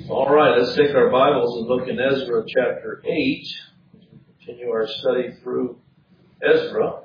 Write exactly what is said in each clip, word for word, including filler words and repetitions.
All right, let's take our Bibles and look in Ezra chapter eight. Continue our study through Ezra.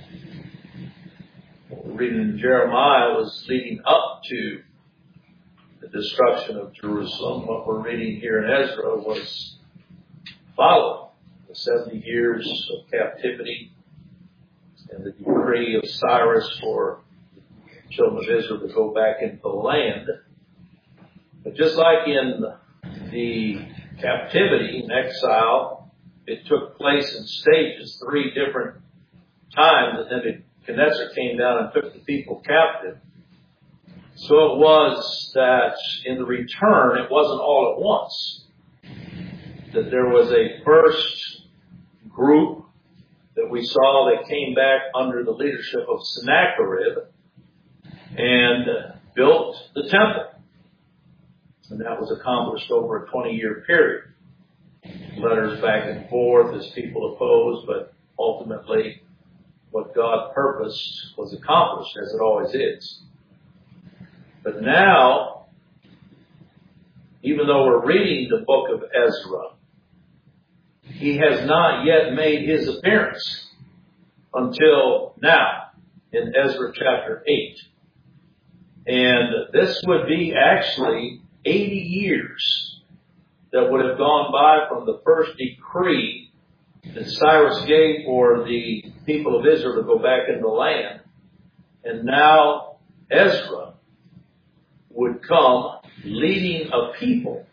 What we're reading in Jeremiah was leading up to the destruction of Jerusalem. What we're reading here in Ezra was following the seventy years of captivity and the decree of Cyrus for the children of Israel to go back into the land. But just like in the captivity and exile, it took place in stages, three different times, and then Nebuchadnezzar came down and took the people captive. So it was that in the return, it wasn't all at once. That there was a first group that we saw that came back under the leadership of Sennacherib and built the temple. And that was accomplished over a twenty-year period. Letters back and forth as people opposed, but ultimately what God purposed was accomplished, as it always is. But now, even though we're reading the book of Ezra, he has not yet made his appearance until now in Ezra chapter eight. And this would be actually eighty years that would have gone by from the first decree that Cyrus gave for the people of Israel to go back into the land. And now Ezra would come leading a people.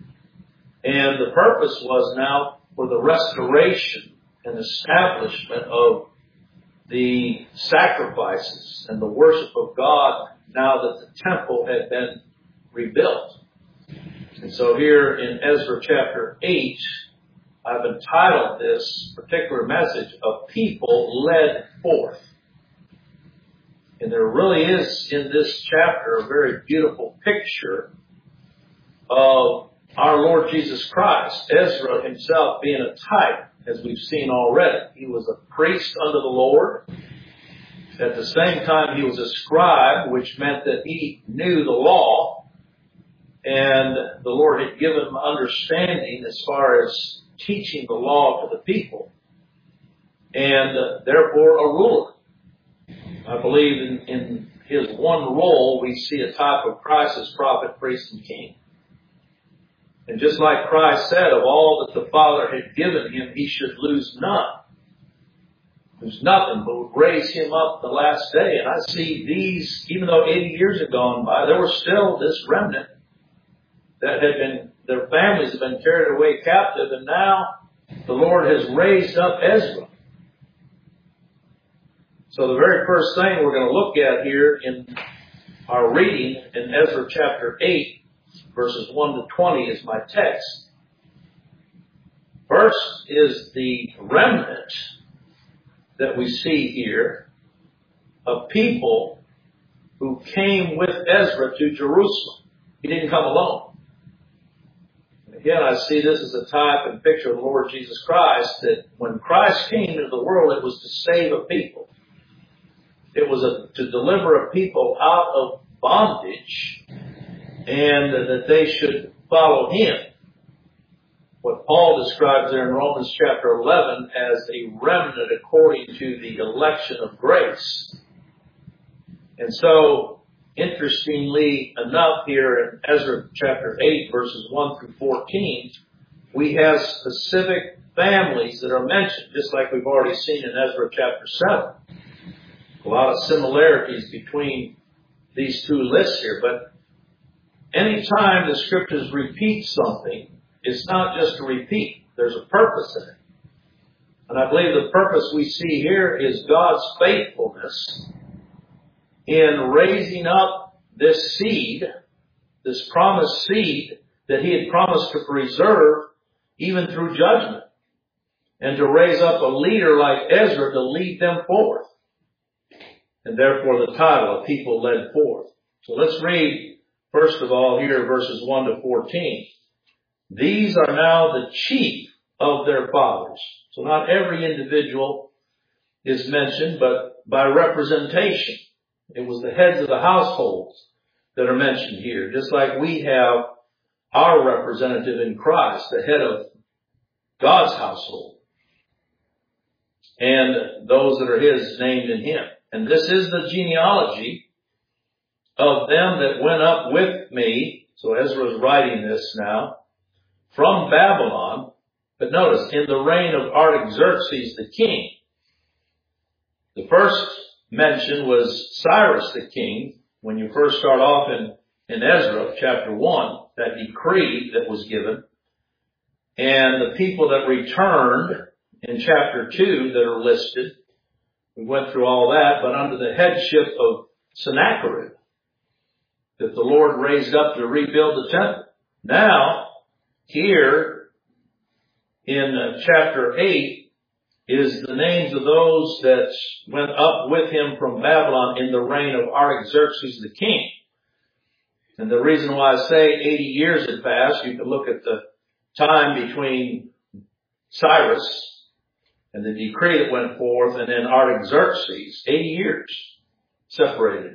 And the purpose was now for the restoration and establishment of the sacrifices and the worship of God now that the temple had been rebuilt. And so here in Ezra chapter eight, I've entitled this particular message, "A People Led Forth." And there really is in this chapter a very beautiful picture of our Lord Jesus Christ. Ezra himself being a type, as we've seen already. He was a priest under the Lord. At the same time, he was a scribe, which meant that he knew the law. And the Lord had given him understanding as far as teaching the law to the people. And uh, therefore a ruler. I believe in, in his one role, we see a type of Christ as prophet, priest, and king. And just like Christ said, of all that the Father had given him, he should lose none. Lose nothing, but would raise him up the last day. And I see these, even though eighty years had gone by, there was still this remnant that had been, their families had been carried away captive, and now the Lord has raised up Ezra. So the very first thing we're going to look at here in our reading in Ezra chapter eight, verses one to twenty is my text. First is the remnant that we see here of people who came with Ezra to Jerusalem. He didn't come alone. Again, I see this as a type and picture of the Lord Jesus Christ, that when Christ came into the world, it was to save a people. It was a, to deliver a people out of bondage, and that they should follow him. What Paul describes there in Romans chapter eleven as a remnant according to the election of grace. And so, interestingly enough, here in Ezra chapter eight, verses one through fourteen, we have specific families that are mentioned, just like we've already seen in Ezra chapter seven. A lot of similarities between these two lists here, but anytime the scriptures repeat something, it's not just a repeat. There's a purpose in it. And I believe the purpose we see here is God's faithfulness in raising up this seed, this promised seed that he had promised to preserve even through judgment, and to raise up a leader like Ezra to lead them forth. And therefore the title, "A People Led Forth." So let's read, first of all, here verses one to fourteen. "These are now the chief of their fathers." So not every individual is mentioned, but by representation. It was the heads of the households that are mentioned here. Just like we have our representative in Christ, the head of God's household, and those that are his named in him. And this is the genealogy of them that went up with me. So Ezra is writing this now from Babylon. But notice, in the reign of Artaxerxes the king. The first mention was Cyrus the king. When you first start off in, in Ezra chapter one, that decree that was given. And the people that returned in chapter two that are listed. We went through all that, but under the headship of Sennacherib, that the Lord raised up to rebuild the temple. Now, here in uh, chapter eight is the names of those that went up with him from Babylon in the reign of Artaxerxes the king. And the reason why I say eighty years had passed, you can look at the time between Cyrus and the decree that went forth, and then Artaxerxes, eighty years separated.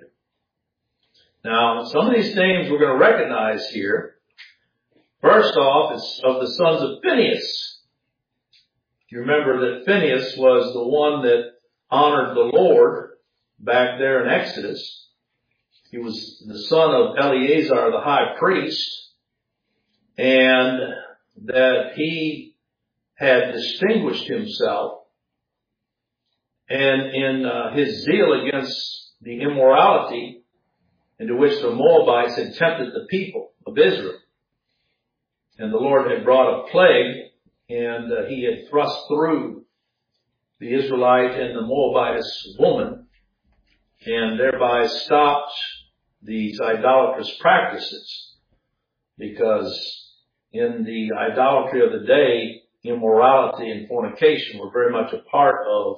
Now, some of these names we're going to recognize here. First off, it's of the sons of Phinehas. You remember that Phinehas was the one that honored the Lord back there in Exodus. He was the son of Eleazar, the high priest, and that he had distinguished himself, and in uh, his zeal against the immorality into which the Moabites had tempted the people of Israel. And the Lord had brought a plague, and uh, he had thrust through the Israelite and the Moabitess woman, and thereby stopped these idolatrous practices. Because in the idolatry of the day, immorality and fornication were very much a part of,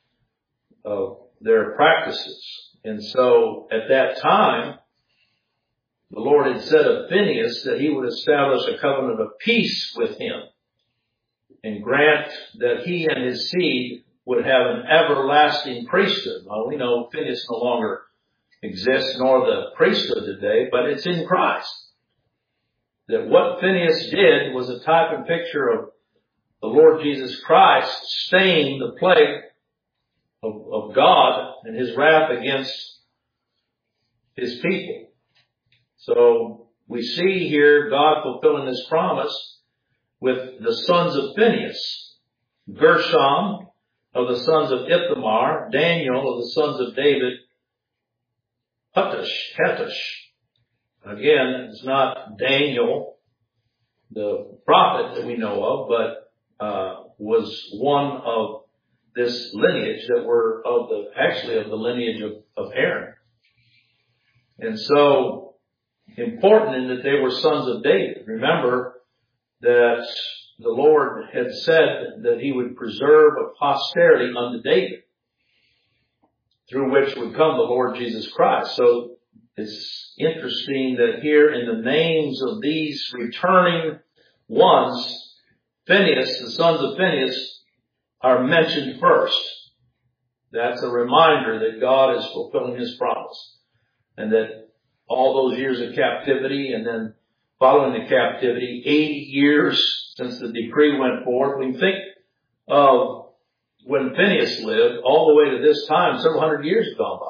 of their practices. And so at that time, the Lord had said of Phinehas that he would establish a covenant of peace with him and grant that he and his seed would have an everlasting priesthood. Well, we know Phinehas no longer exists, nor the priesthood today, but it's in Christ. That what Phinehas did was a type and picture of the Lord Jesus Christ staying the plague of, of God and his wrath against his people. So we see here God fulfilling his promise with the sons of Phinehas. Gershom of the sons of Ithamar, Daniel of the sons of David, Hattush, Hattush. Again, it's not Daniel, the prophet that we know of, but uh was one of this lineage that were of the, actually of the lineage of, of Aaron. And so, important in that they were sons of David. Remember that the Lord had said that he would preserve a posterity unto David, through which would come the Lord Jesus Christ. So, it's interesting that here in the names of these returning ones, Phinehas, the sons of Phinehas, are mentioned first. That's a reminder that God is fulfilling his promise. And that all those years of captivity, and then following the captivity, eighty years since the decree went forth. We think of when Phinehas lived, all the way to this time, several hundred years have gone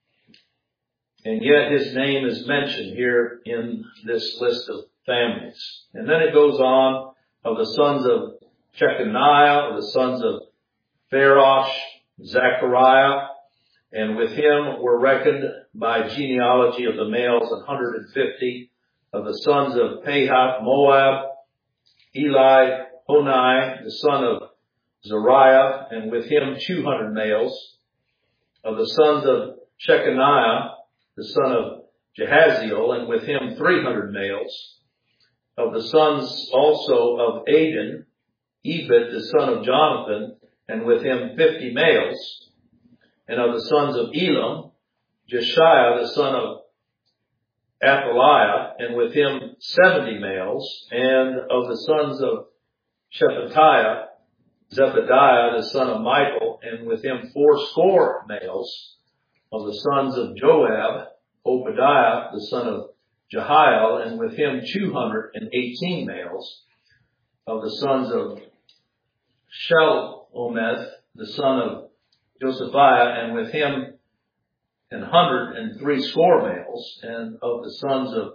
by. And yet his name is mentioned here in this list of families. And then it goes on, of the sons of Shechaniah, of the sons of Pharosh, Zechariah, and with him were reckoned by genealogy of the males one hundred fifty, of the sons of Pahath, Moab, Eli, Honai, the son of Zariah, and with him two hundred males, of the sons of Shechaniah, the son of Jehaziel, and with him three hundred males, of the sons also of Adin, Ebed, the son of Jonathan, and with him fifty males, and of the sons of Elam, Jeshiah, the son of Athaliah, and with him seventy males, and of the sons of Shephatiah, Zebediah, the son of Michael, and with him fourscore males, of the sons of Joab, Obadiah, the son of Jehiel, and with him two hundred eighteen males. Of the sons of Shelomith, the son of Josephiah, and with him an hundred and three score males. And of the sons of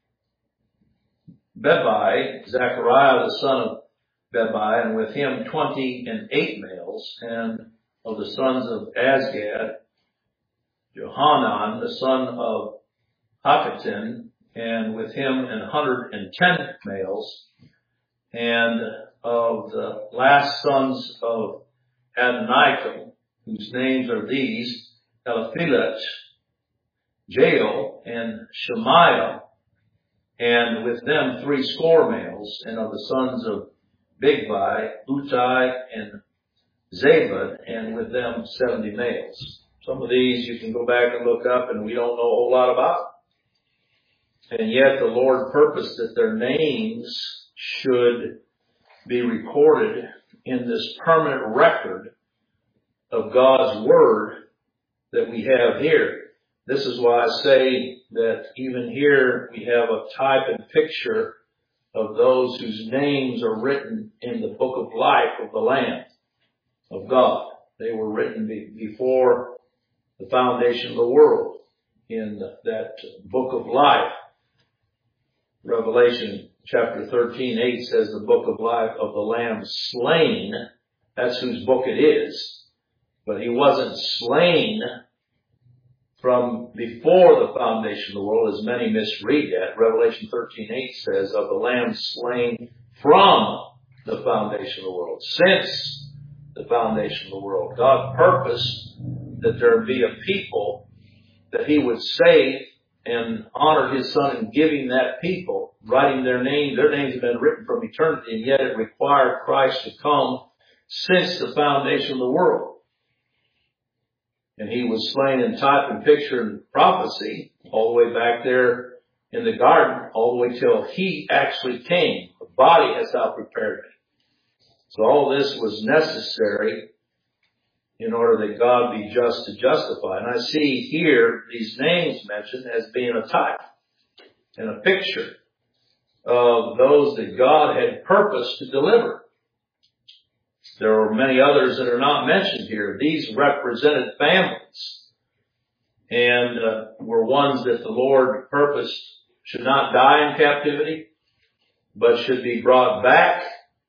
Bebai, Zechariah, the son of Bebai, and with him twenty and eight males. And of the sons of Azgad, Johanan, the son of Hakkatin, and with him an hundred and ten males. And of the last sons of Adoniram, whose names are these, Eliphelet, Jael, and Shemaiah, and with them three score males. And of the sons of Bigvai, Utai, and Zabad, and with them seventy males. Some of these you can go back and look up, and we don't know a whole lot about. And yet the Lord purposed that their names should be recorded in this permanent record of God's Word that we have here. This is why I say that even here we have a type and picture of those whose names are written in the book of life of the Lamb of God. They were written be- before the foundation of the world in that book of life. Revelation chapter thirteen, eight says the book of life of the Lamb slain. That's whose book it is. But he wasn't slain from before the foundation of the world, as many misread that. Revelation thirteen, eight says of the Lamb slain from the foundation of the world, since the foundation of the world. God purposed that there be a people that he would save and honor his Son in giving that people, writing their names. Their names have been written from eternity, and yet it required Christ to come since the foundation of the world. And he was slain in type and picture and prophecy all the way back there in the garden, all the way till he actually came. The body has thou prepared me. So all this was necessary in order that God be just to justify. And I see here these names mentioned as being a type and a picture of those that God had purposed to deliver. There are many others that are not mentioned here. These represented families and uh, were ones that the Lord purposed should not die in captivity, but should be brought back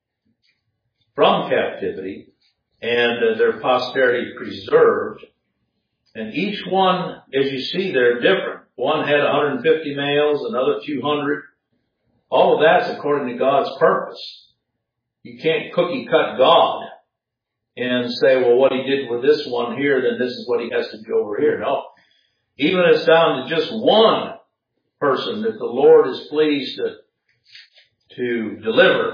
from captivity and uh, their posterity preserved. And each one, as you see, they're different. One had one hundred fifty males, another two hundred. All of that's according to God's purpose. You can't cookie cut God and say, well, what he did with this one here, then this is what he has to do over here. No. Even if it's down to just one person that the Lord is pleased to, to deliver,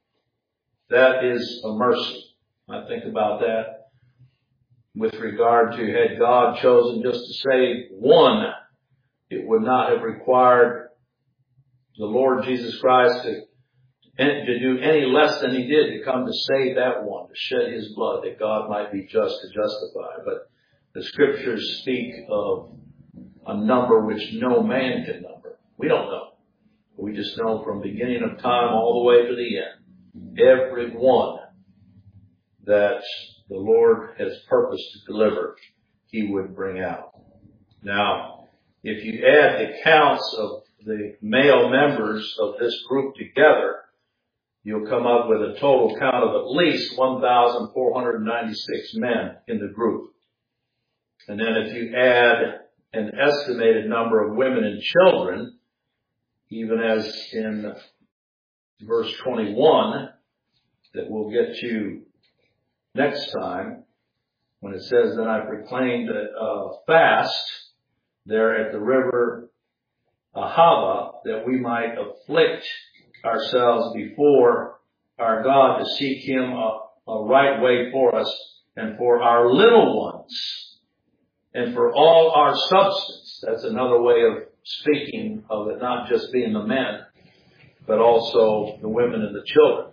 that is a mercy. I think about that with regard to, had God chosen just to save one, it would not have required the Lord Jesus Christ to, to do any less than he did, to come to save that one, to shed his blood, that God might be just to justify. But the scriptures speak of a number which no man can number. We don't know. We just know from beginning of time all the way to the end, every one that the Lord has purposed to deliver, he would bring out. Now, if you add the counts of the male members of this group together, you'll come up with a total count of at least one thousand four hundred ninety-six men in the group. And then if you add an estimated number of women and children, even as in verse twenty-one, that we'll get to next time, when it says, then I proclaimed a uh, fast there at the river Ahava, that we might afflict ourselves before our God to seek him a, a right way for us and for our little ones and for all our substance. That's another way of speaking of it, not just being the men, but also the women and the children.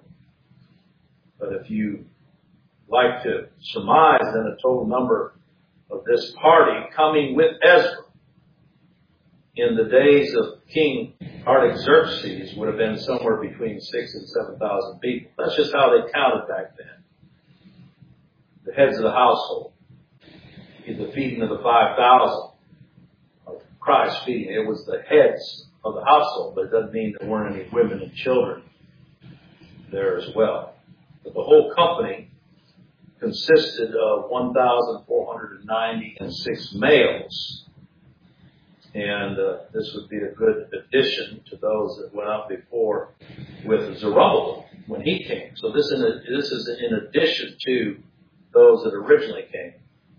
But if you like to surmise, then a total number of this party coming with Ezra in the days of King Artaxerxes would have been somewhere between six and seven thousand people. That's just how they counted back then. The heads of the household. The feeding of the five thousand. Christ feeding. It was the heads of the household, but it doesn't mean there weren't any women and children there as well. But the whole company consisted of one thousand four hundred ninety-six males. And uh, this would be a good addition to those that went up before with Zerubbabel when he came. So this, in a, this is in addition to those that originally came.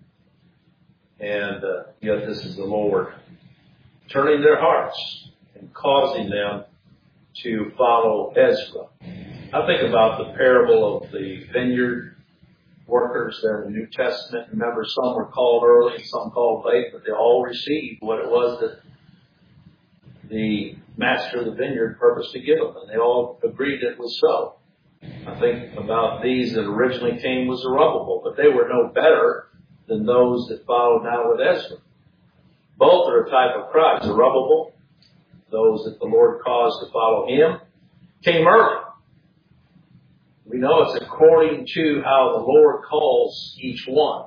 And uh, yet this is the Lord turning their hearts and causing them to follow Ezra. I think about the parable of the vineyard workers there in the New Testament. Remember, some were called early and some called late, but they all received what it was that the master of the vineyard purposed to give them, and they all agreed it was so. I think about these that originally came with Zerubbabel, but they were no better than those that followed now with Ezra. Both are a type of Christ. Zerubbabel, those that the Lord caused to follow him, came early. We know it's according to how the Lord calls each one.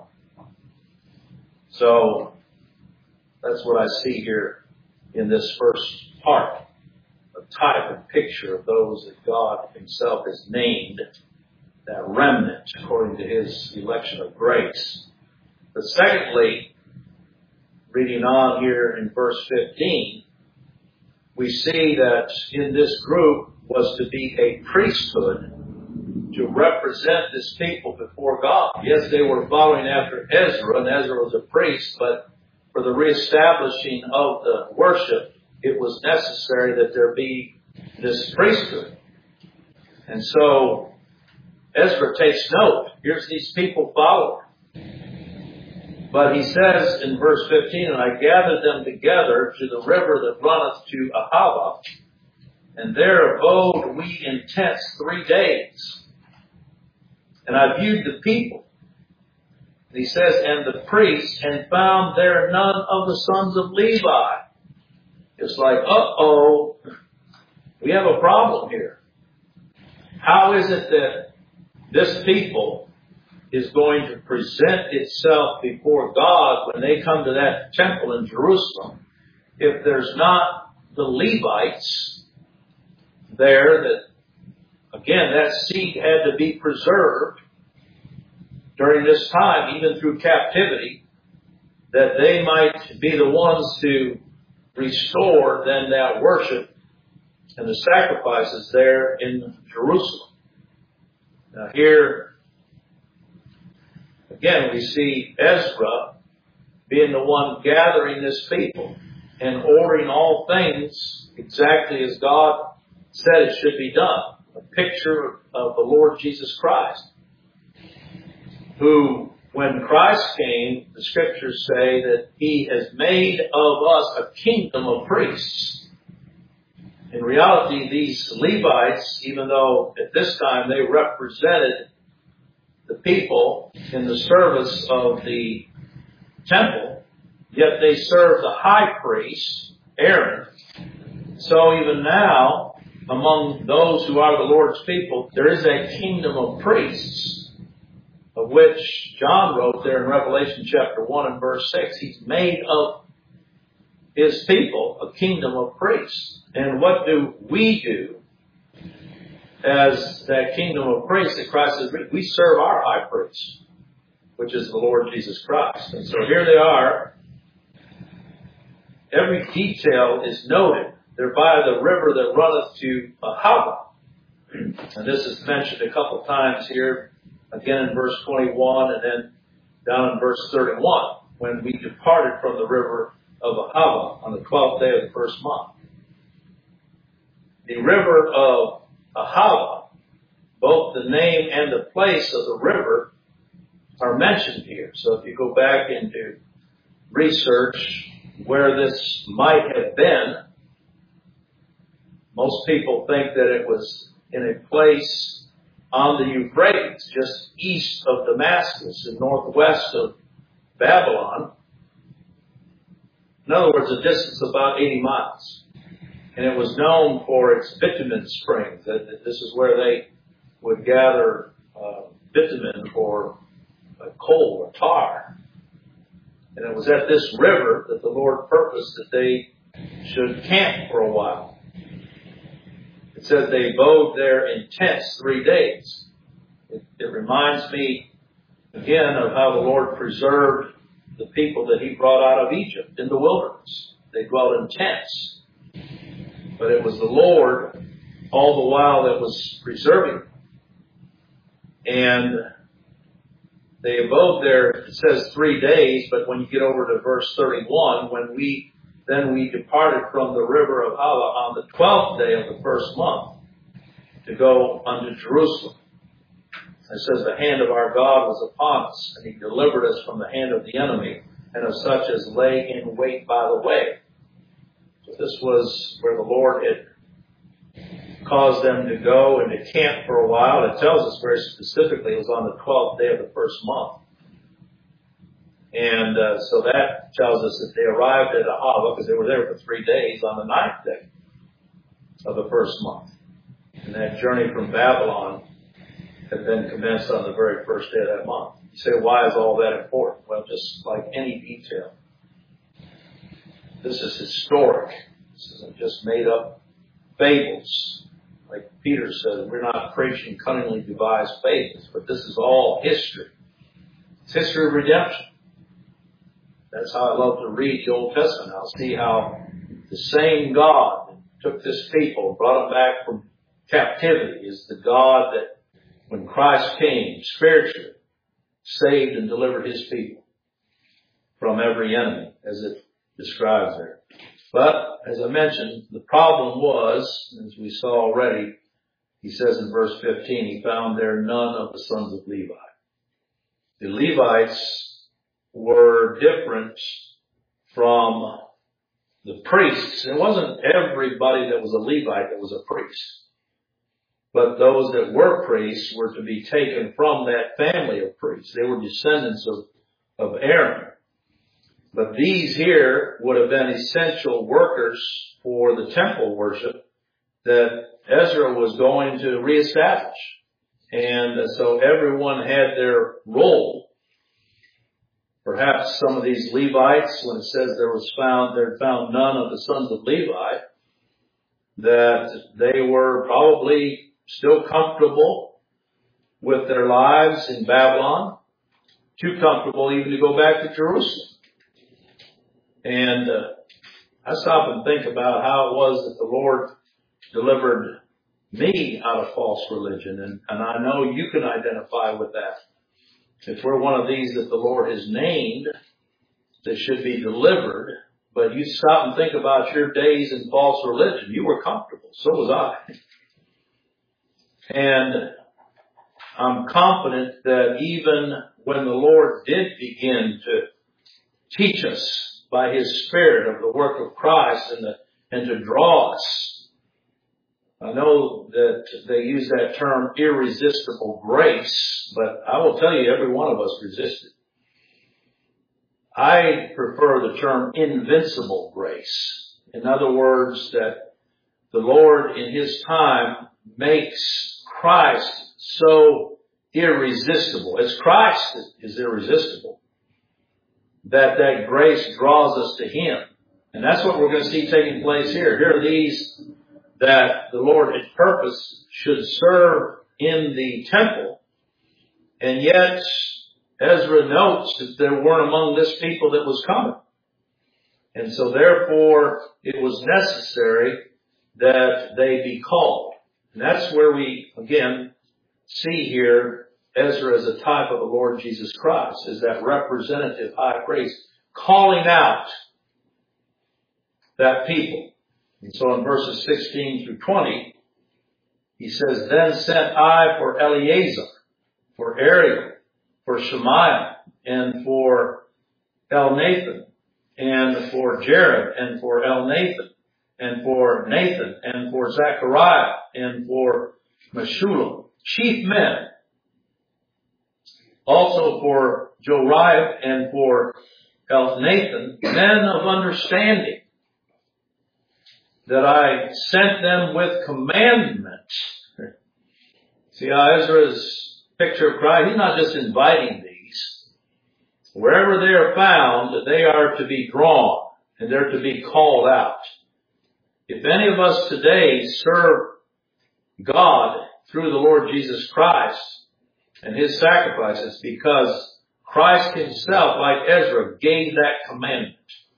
So that's what I see here in this first part. A type and picture of those that God himself has named, that remnant according to his election of grace. But secondly, reading on here in verse fifteen, we see that in this group was to be a priesthood to represent this people before God. Yes, they were following after Ezra, and Ezra was a priest, but for the reestablishing of the worship, it was necessary that there be this priesthood. And so Ezra takes note. Here's these people following. But he says in verse fifteen, and I gathered them together to the river that runneth to Ahava, and there abode we in tents three days. And I viewed the people. And he says, and the priests, and found there none of the sons of Levi. It's like, uh-oh, we have a problem here. How is it that this people is going to present itself before God when they come to that temple in Jerusalem if there's not the Levites there that, again, that seed had to be preserved during this time, even through captivity, that they might be the ones to restore then that worship and the sacrifices there in Jerusalem. Now here, again, we see Ezra being the one gathering this people and ordering all things exactly as God said it should be done. A picture of the Lord Jesus Christ, who, when Christ came, the scriptures say that he has made of us a kingdom of priests. In reality, these Levites, even though at this time they represented the people in the service of the temple, yet they served the high priest, Aaron. So even now, among those who are the Lord's people, there is a kingdom of priests, of which John wrote there in Revelation chapter one and verse six. He's made of his people a kingdom of priests. And what do we do as that kingdom of priests that Christ has written? We serve our high priest, which is the Lord Jesus Christ. And so here they are. Every detail is noted. They're by the river that runneth to Ahava. And this is mentioned a couple times here, again in verse twenty-one and then down in verse thirty-one, when we departed from the river of Ahava on the twelfth day of the first month. The river of Ahava, both the name and the place of the river are mentioned here. So if you go back into research where this might have been, most people think that it was in a place on the Euphrates, just east of Damascus and northwest of Babylon. In other words, a distance of about eighty miles. And it was known for its bitumen springs. That that this is where they would gather uh, bitumen for uh, coal or tar. And it was at this river that the Lord purposed that they should camp for a while. It says they abode there in tents three days. It, it reminds me again of how the Lord preserved the people that He brought out of Egypt in the wilderness. They dwelt in tents. But it was the Lord all the while that was preserving them. And they abode there, it says three days, but when you get over to verse thirty-one, when we then we departed from the river of Hala on the twelfth day of the first month to go unto Jerusalem. It says, the hand of our God was upon us, and He delivered us from the hand of the enemy, and of such as lay in wait by the way. So this was where the Lord had caused them to go and to camp for a while. It tells us very specifically it was on the twelfth day of the first month. And uh, so that tells us that they arrived at Ahava, because they were there for three days, on the ninth day of the first month. And that journey from Babylon had been commenced on the very first day of that month. You say, why is all that important? Well, just like any detail. This is historic. This isn't just made up fables. Like Peter said, we're not preaching cunningly devised fables, but this is all history. It's history of redemption. That's how I love to read the Old Testament. I'll see how the same God that took this people, brought them back from captivity, is the God that, when Christ came spiritually, saved and delivered His people from every enemy, as it describes there. But, as I mentioned, the problem was, as we saw already, he says in verse fifteen, he found there none of the sons of Levi. The Levites were different from the priests. It wasn't everybody that was a Levite that was a priest. But those that were priests were to be taken from that family of priests. They were descendants of, of Aaron. But these here would have been essential workers for the temple worship that Ezra was going to reestablish. And so everyone had their role. Perhaps some of these Levites, when it says there was found, there found none of the sons of Levi, that they were probably still comfortable with their lives in Babylon, too comfortable even to go back to Jerusalem. And uh, I stop and think about how it was that the Lord delivered me out of false religion. And, and I know you can identify with that. If we're one of these that the Lord has named that should be delivered, but you stop and think about your days in false religion, you were comfortable. So was I. And I'm confident that even when the Lord did begin to teach us by His Spirit of the work of Christ and, the, and to draw us, I know that they use that term irresistible grace, but I will tell you every one of us resisted. I prefer the term invincible grace. In other words, that the Lord in His time makes Christ so irresistible. As Christ is irresistible, that that grace draws us to Him. And that's what we're going to see taking place here. Here are these that the Lord had purposed should serve in the temple. And yet, Ezra notes that there weren't among this people that was coming. And so therefore, it was necessary that they be called. And that's where we, again, see here Ezra as a type of the Lord Jesus Christ, as that representative high priest, calling out that people. And so in verses sixteen through twenty, he says, Then sent I for Eleazar, for Ariel, for Shemaiah, and for Elnathan, and for Jared, and for Elnathan, and for Nathan, and for Zechariah, and for Meshullam, chief men, also for Joriah, and for Elnathan, men of understanding, that I sent them with commandments. See how Ezra's picture of Christ, he's not just inviting these. Wherever they are found, they are to be drawn and they're to be called out. If any of us today serve God through the Lord Jesus Christ and His sacrifices, because Christ Himself, like Ezra, gave that commandment.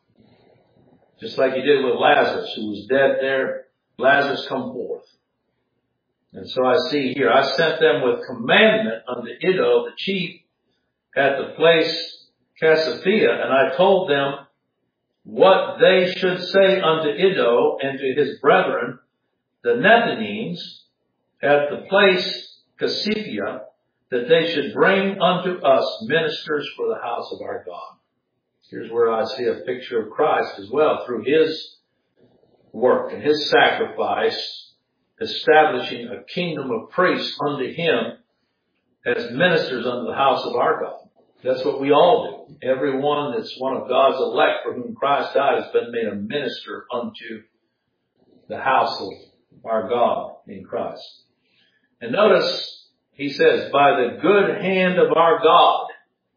Just like He did with Lazarus, who was dead there. Lazarus, come forth. And so I see here, I sent them with commandment unto Iddo, the chief, at the place Cassiopeia, and I told them what they should say unto Iddo and to his brethren, the Nethinims, at the place Cassiopeia, that they should bring unto us ministers for the house of our God. Here's where I see a picture of Christ as well, through His work and His sacrifice, establishing a kingdom of priests unto Him as ministers unto the house of our God. That's what we all do. Everyone that's one of God's elect for whom Christ died has been made a minister unto the house of our God in Christ. And notice, he says, by the good hand of our God,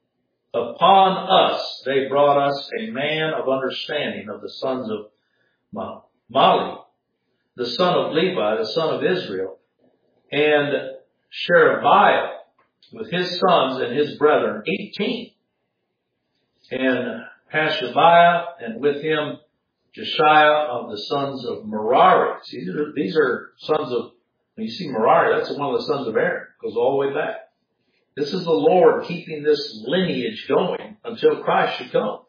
upon us they brought us a man of understanding of the sons of Mali, the son of Levi, the son of Israel, and Sherebiah with his sons and his brethren, eighteen. And Hashabiah, and with him Jeshiah of the sons of Merari. See, these are, these are sons of, when you see Merari, that's one of the sons of Aaron. It goes all the way back. This is the Lord keeping this lineage going until Christ should come.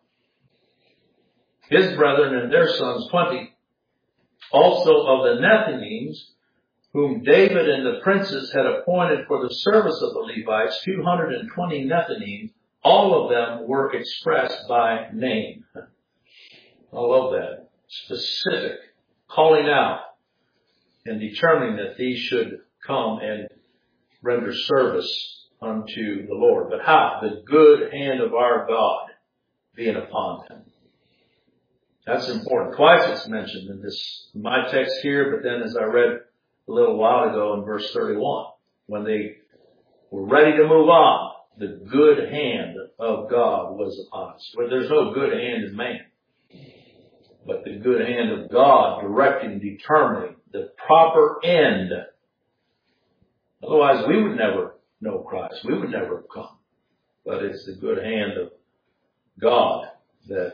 His brethren and their sons, twenty. Also of the Nethinims, whom David and the princes had appointed for the service of the Levites, two hundred twenty Nethinims, all of them were expressed by name. I love that. Specific. Calling out and determining that these should come and render service unto the Lord. But how? The good hand of our God being upon them. That's important. Twice it's mentioned in this, in my text here, but then as I read a little while ago in verse thirty-one, when they were ready to move on, the good hand of God was upon us. Well, there's no good hand in man, but the good hand of God directing, determining the proper end. Otherwise, we would never know Christ. We would never have come. But it's the good hand of God that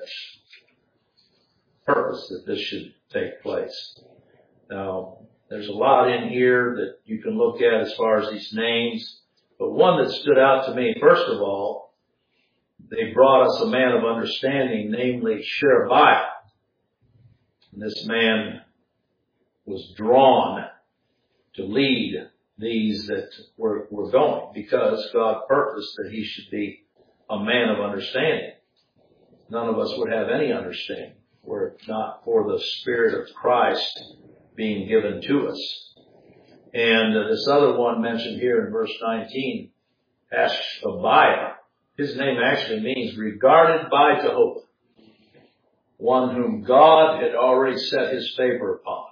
purpose that this should take place. Now, there's a lot in here that you can look at as far as these names, but one that stood out to me, first of all, they brought us a man of understanding, namely Sherebiah. And this man was drawn to lead these that were, were going, because God purposed that he should be a man of understanding. None of us would have any understanding were it not for the Spirit of Christ being given to us. And uh, this other one mentioned here in verse nineteen, Hashabiah, his name actually means regarded by Jehovah, one whom God had already set his favor upon,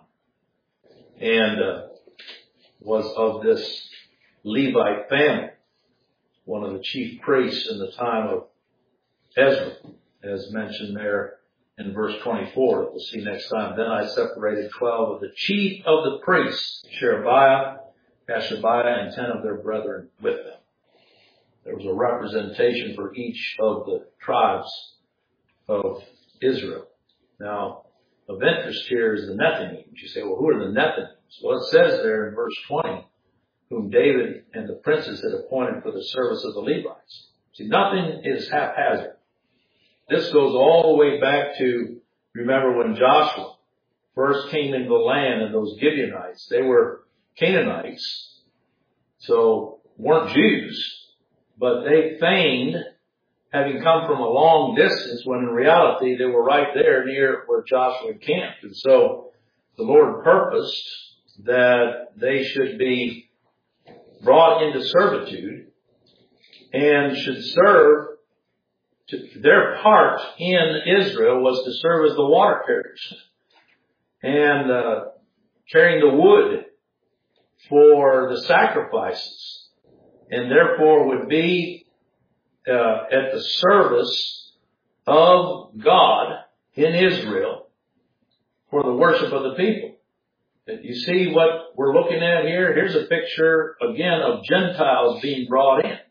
and uh, was of this Levite family, one of the chief priests in the time of Ezra, as mentioned there in verse twenty-four, that we'll see next time. Then I separated twelve of the chief of the priests, Sherebiah, Hashabiah, and ten of their brethren with them. There was a representation for each of the tribes of Israel. Now, of interest here is the Nethinims. You say, well, who are the Nethinims? Well, it says there in verse twenty, whom David and the princes had appointed for the service of the Levites. See, nothing is haphazard. This goes all the way back to, remember when Joshua first came into the land, and those Gibeonites, they were Canaanites, so weren't Jews, but they feigned having come from a long distance, when in reality they were right there near where Joshua camped. And so the Lord purposed that they should be brought into servitude and should serve to, their part in Israel was to serve as the water carriers and uh, carrying the wood for the sacrifices, and therefore would be uh, at the service of God in Israel for the worship of the people. You see what we're looking at here? Here's a picture, again, of Gentiles being brought in.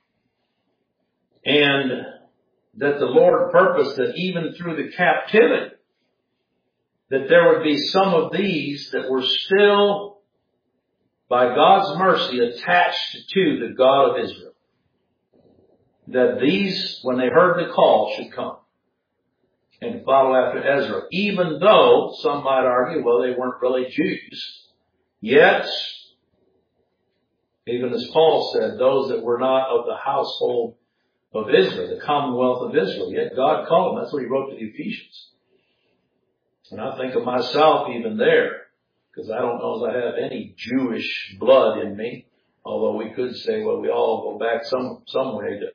And that the Lord purposed that even through the captivity, that there would be some of these that were still, by God's mercy, attached to the God of Israel. That these, when they heard the call, should come and follow after Ezra. Even though some might argue, well, they weren't really Jews. Yet, even as Paul said, those that were not of the household of Israel, the commonwealth of Israel, yet God called them. That's what he wrote to the Ephesians. And I think of myself even there, because I don't know if I have any Jewish blood in me, although we could say, well, we all go back some, some way to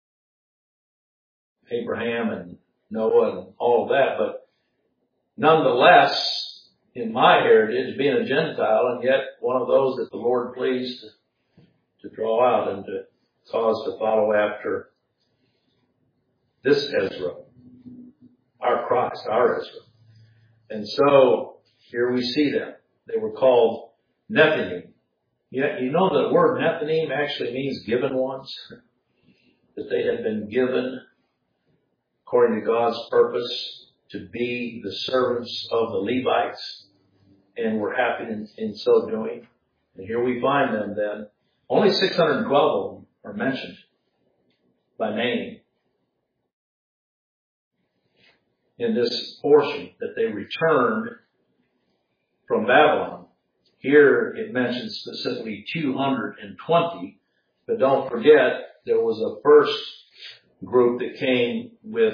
Abraham and Noah and all of that, but nonetheless, in my heritage, being a Gentile, and yet one of those that the Lord pleased to, to draw out and to cause to follow after this Ezra, our Christ, our Ezra. And so, here we see them. They were called Nethinim. Yet, you know the word Nethinim actually means given ones, that they had been given according to God's purpose, to be the servants of the Levites, and were happy in, in so doing. And here we find them then. Only six hundred twelve of them are mentioned by name in this portion, that they returned from Babylon. Here it mentions specifically two hundred twenty, but don't forget there was a first group that came with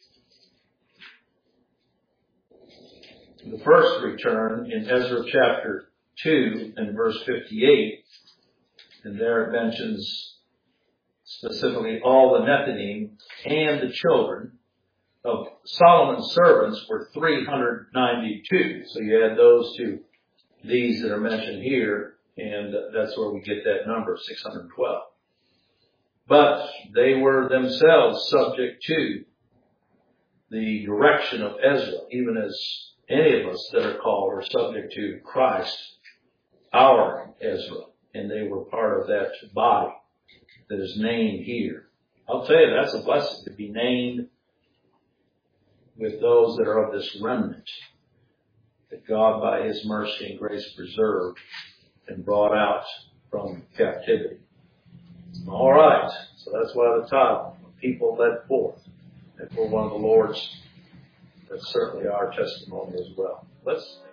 the first return in Ezra chapter two and verse fifty-eight. And there it mentions specifically all the Nethinim and the children of Solomon's servants were three hundred ninety-two. So you add those to these that are mentioned here, and that's where we get that number, six hundred twelve. But they were themselves subject to the direction of Ezra, even as any of us that are called are subject to Christ, our Ezra. And they were part of that body that is named here. I'll tell you, that's a blessing to be named with those that are of this remnant that God, by His mercy and grace, preserved and brought out from captivity. All right. So that's why the title, People Led Forth. And for one of the Lord's, that's certainly our testimony as well. Let's